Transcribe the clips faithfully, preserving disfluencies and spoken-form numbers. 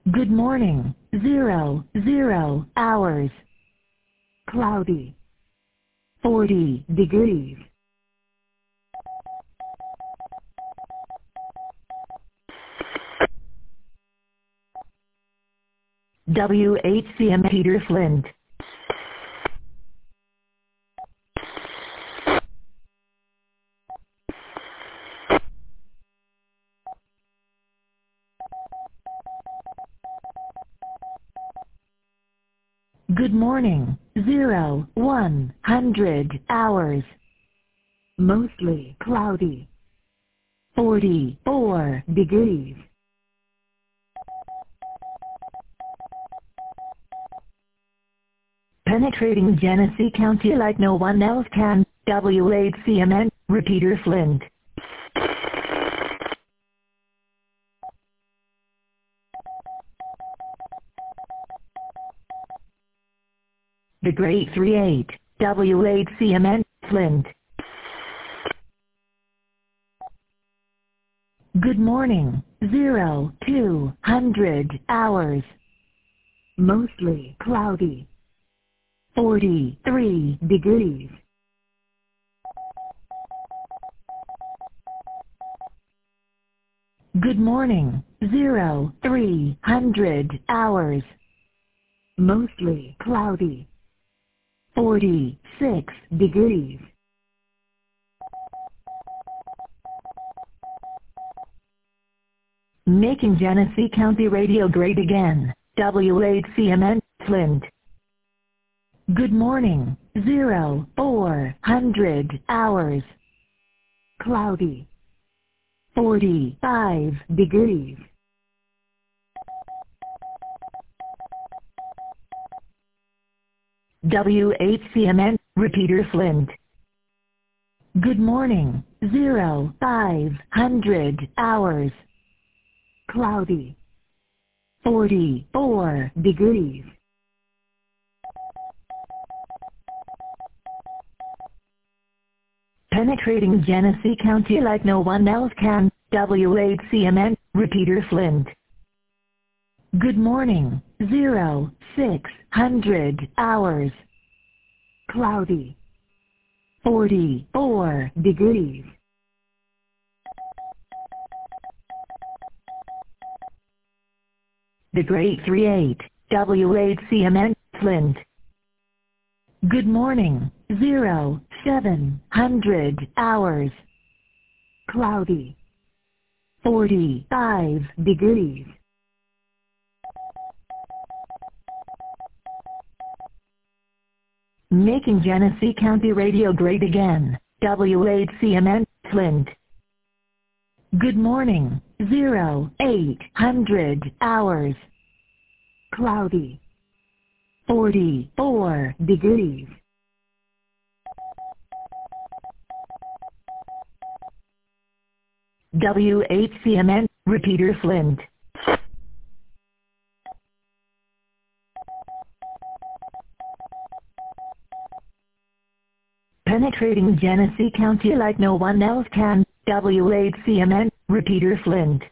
Good morning, zero, zero, hours. Cloudy. forty degrees. W H C M Peter Flint. Good morning, zero, one hundred hours. Mostly cloudy. forty-four degrees. Penetrating Genesee County like no one else can, W H C M N, Repeater Flint. The Great three eight, W H C M N, Flint. Good morning, zero, two hundred hours. Mostly cloudy. forty-three degrees. Good morning, zero, three hundred hours. Mostly cloudy. forty-six degrees. Making Genesee County radio great again, W H C M N, Flint. Good morning, zero, four hundred hours. Cloudy. forty-five degrees. W H C M N, Repeater Flint. Good morning, zero, five hundred hours. Cloudy. forty-four degrees. Penetrating Genesee County like no one else can, W H C M N, Repeater Flint. Good morning, zero, six hundred hours. Cloudy. forty-four degrees. The Great three eight, W H C M N, Flint. Good morning, zero, seven hundred hours. Cloudy. forty-five degrees. Making Genesee County radio great again, W H C M N, Flint. Good morning, zero, eight hundred hours. Cloudy. forty-four degrees. W H C M N, Repeater Flint. Penetrating Genesee County like no one else can, W H C M N, Repeater Flint.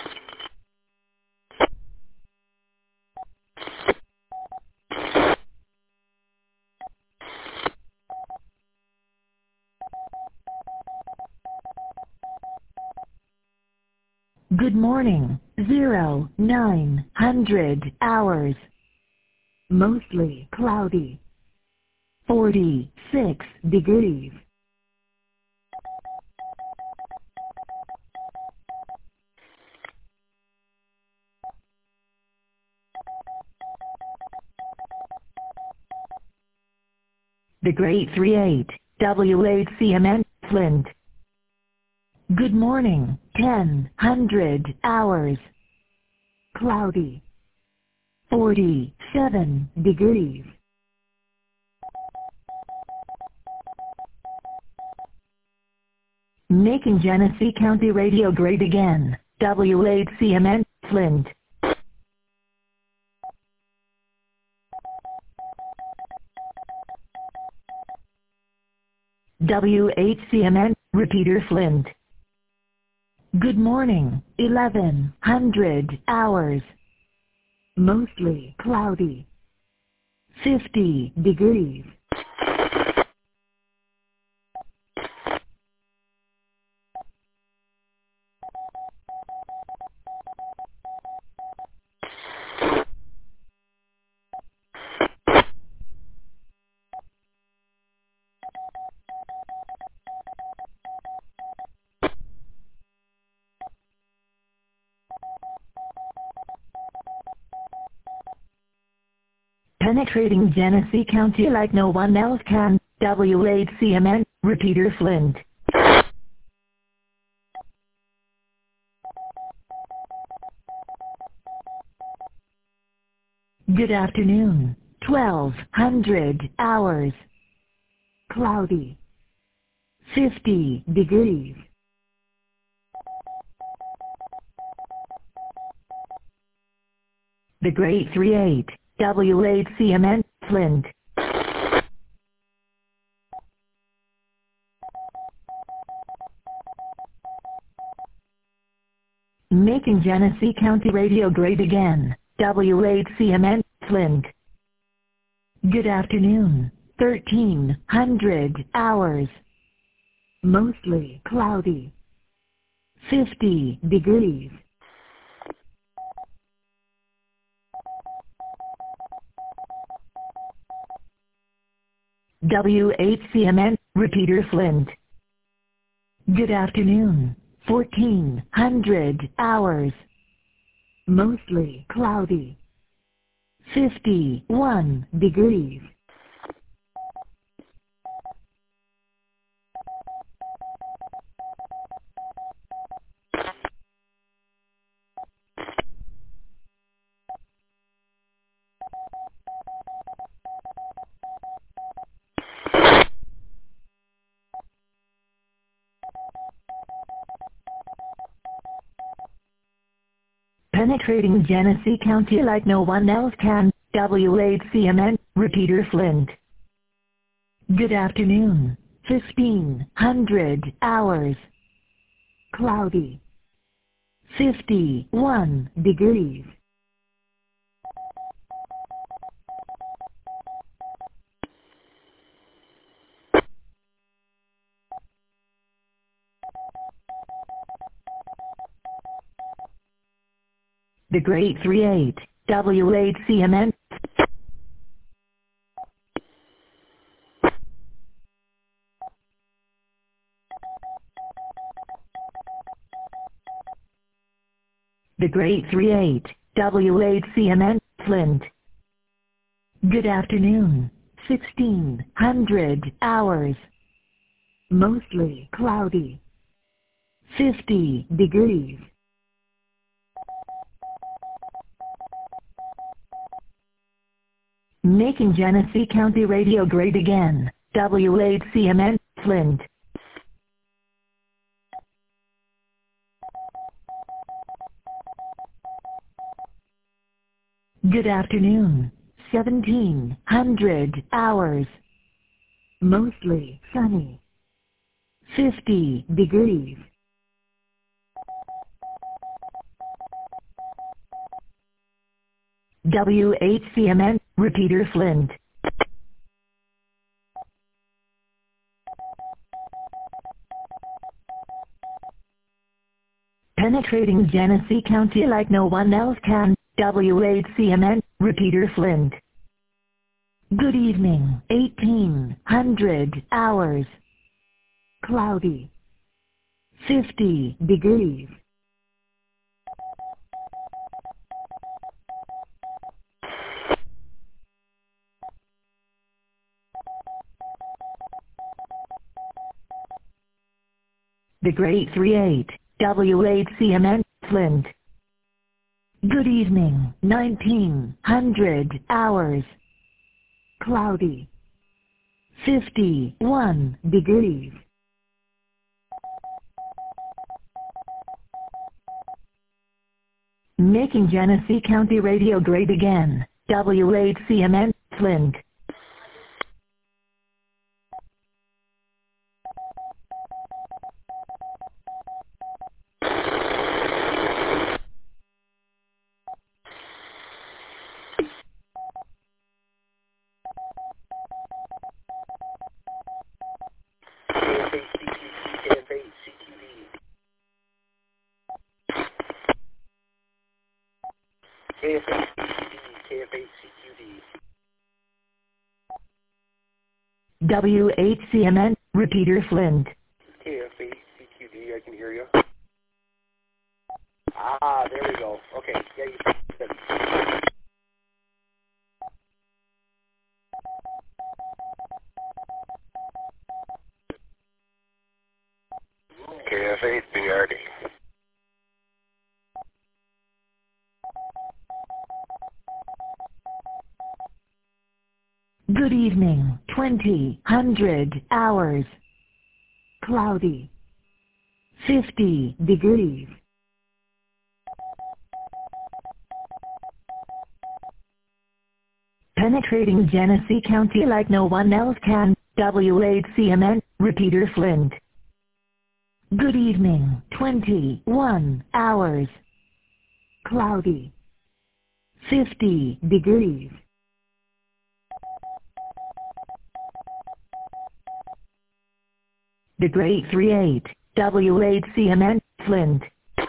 Good morning, zero, nine hundred hours. Mostly cloudy. forty-six degrees. The Great three eight, W H C M N, Flint. Good morning, ten hundred hours. Cloudy. forty-seven degrees. Making Genesee County radio great again, W H C M N, Flint. W H C M N, Repeater Flint. Good morning, eleven hundred hours. mostly cloudy, fifty degrees. Penetrating Genesee County like no one else can, W eight C M N, Repeater Flint. Good afternoon, twelve hundred hours. Cloudy, fifty degrees. The Great three eight, W eight C M N, Flint. Making Genesee County radio great again, W eight C M N, Flint. Good afternoon, thirteen hundred hours. Mostly cloudy, fifty degrees. W eight C M N, Repeater Flint. Good afternoon, fourteen hundred hours. Mostly cloudy, fifty-one degrees. Penetrating Genesee County like no one else can, W eight C M N, Repeater Flint. Good afternoon, fifteen hundred hours. Cloudy, fifty-one degrees. The Great three eight, W eight C M N. The Great three eight, W eight C M N, Flint. Good afternoon, sixteen hundred hours. Mostly cloudy, fifty degrees. Making Genesee County radio great again, W eight C M N, Flint. Good afternoon, seventeen hundred hours. Mostly sunny, fifty degrees. W eight C M N, Repeater Flint. Penetrating Genesee County like no one else can, W eight C M N, Repeater Flint. Good evening, eighteen hundred hours. Cloudy, fifty degrees. The Great three eight, W eight C M N, Flint. Good evening, nineteen hundred hours. Cloudy, fifty-one degrees. Making Genesee County radio great again, W eight C M N, Flint. K F eight C Q D, K F eight C Q D. W H C M N, repeater Flint. K F eight C Q D, I can hear you. Ah, there we go. Okay, yeah, you said K F eight B R D. Good evening, twenty hundred hours. Cloudy. fifty degrees. Penetrating Genesee County like no one else can, W H C M N, repeater Flint. Good evening, twenty-one hours. Cloudy. fifty degrees. The Great three eight, W H C M N, Flint.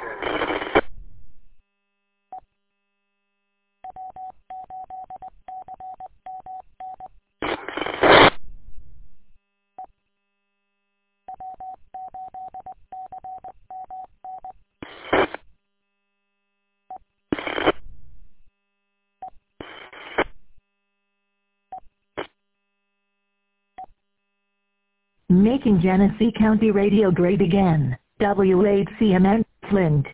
Making Genesee County radio great again, W H C M N, Flint.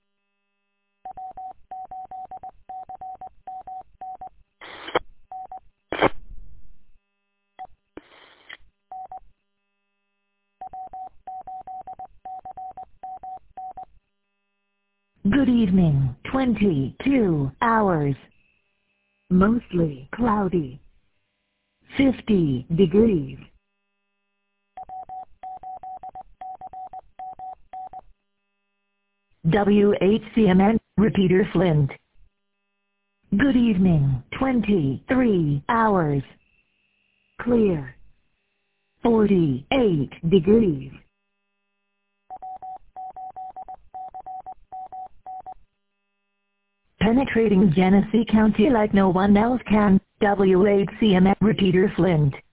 Good evening, twenty-two hours. Mostly cloudy. fifty degrees. W H C M N, repeater Flint. Good evening, twenty-three hours. Clear. forty-eight degrees. Penetrating Genesee County like no one else can, W H C M N, repeater Flint.